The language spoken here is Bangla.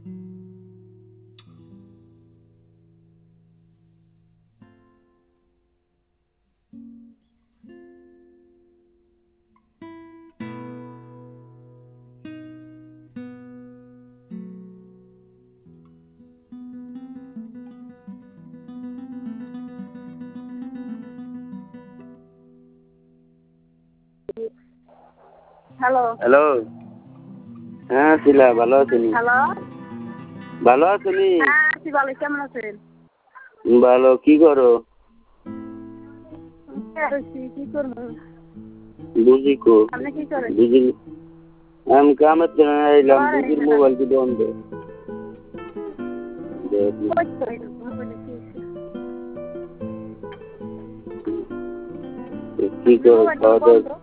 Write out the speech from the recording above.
হ্যালো হ্যালো, হ্যাঁ শিলা, ভালো আছেনি? হ্যালো ভালো আছেনি? হ্যাঁ আছি ভালো, কেমন আছেন? ভালো, কি করো? কি করবো? বুঝি কো আপনি কি করেন? বুঝি আমি কামের জন্য এলাম, ঘরে বুঝির না। মোবাইল কি বন্ধ। কই তো এই মোবাইলে কি হইছে? কি কর মোবাইল খাওয়া বন্ধ।